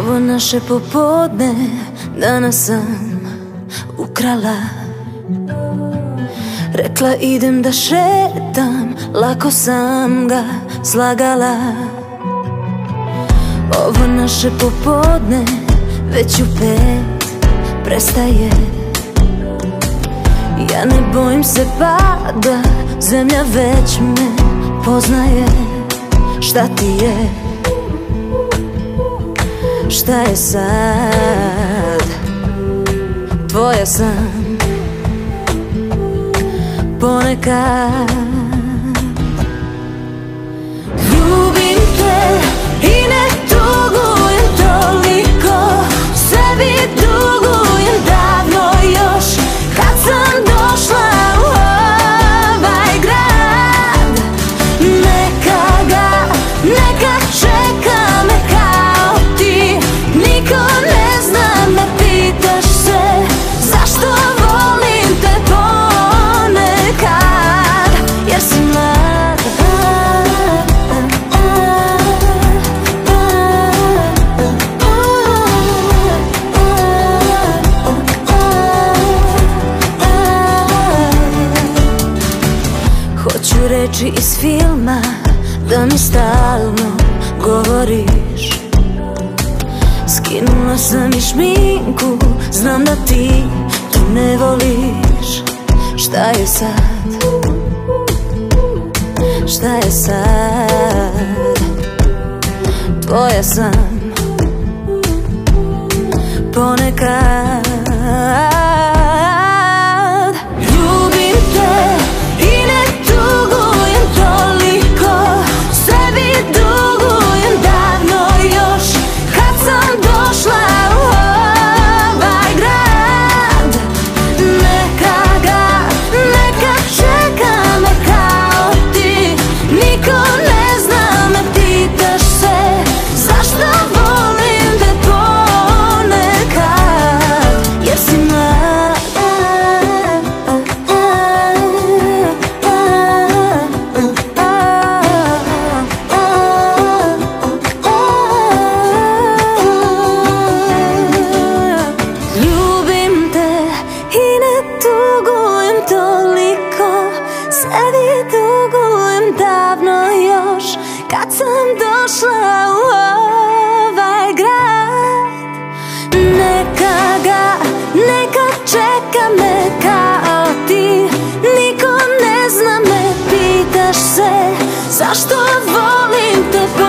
Ovo naše popodne danas sam ukrala. Rekla idem da šetam, lako sam ga slagala. Ovo naše popodne već u 5 prestaje. Ja ne bojim se pada, zemlja već me poznaje. Šta ti je? Šta je sad? Tvoja sam ponekad. Ljubim te i ne tugujem toliko, sebi dugujem davno još, kad sam došla u ovaj grad. Neka čeka me kao ti, niko ne zna, me pitaš se zašto volim te ponekad, jer si mlad. Hoću reći iz filma da mi stalno govoriš. Skinula sam i šminku, znam da ti to ne voliš. Šta je sad? Šta je sad? Tvoja sam ponekad. Ljubim te i ne tugujem toliko, sebi dugujem davno još, kad sam došla u ovaj grad. Neka čeka me kao ti, niko ne zna, me pitaš se zašto volim te ponekad, jer si mlad. Ljubim te i ne tugujem toliko, sebi dugujem davno još, kad sam došla u ovaj grad. Neka čeka me kao ti, niko ne zna, me pitaš se zašto volim te.